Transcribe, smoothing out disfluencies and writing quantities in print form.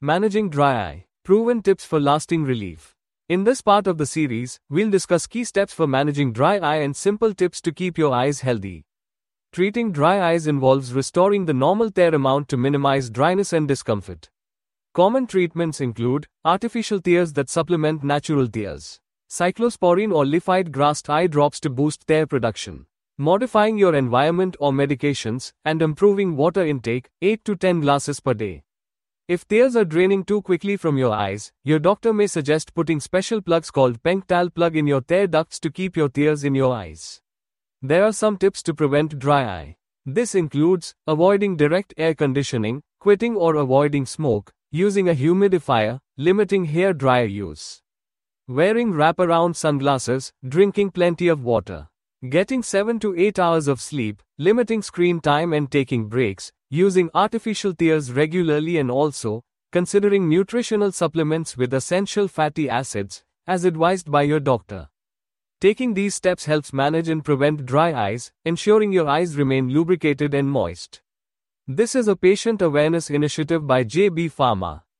Managing dry eye. Proven tips for lasting relief. In this part of the series, we'll discuss key steps for managing dry eye and simple tips to keep your eyes healthy. Treating dry eyes involves restoring the normal tear amount to minimize dryness and discomfort. Common treatments include artificial tears that supplement natural tears, cyclosporine or liquid grass eye drops to boost tear production, modifying your environment or medications, and improving water intake, 8 to 10 glasses per day. If tears are draining too quickly from your eyes, your doctor may suggest putting special plugs called Pectal plug in your tear ducts to keep your tears in your eyes. There are some tips to prevent dry eye. This includes avoiding direct air conditioning, quitting or avoiding smoke, using a humidifier, limiting hair dryer use, wearing wraparound sunglasses, drinking plenty of water, getting 7 to 8 hours of sleep, limiting screen time and taking breaks, using artificial tears regularly, and also considering nutritional supplements with essential fatty acids, as advised by your doctor. Taking these steps helps manage and prevent dry eyes, ensuring your eyes remain lubricated and moist. This is a patient awareness initiative by JB Pharma.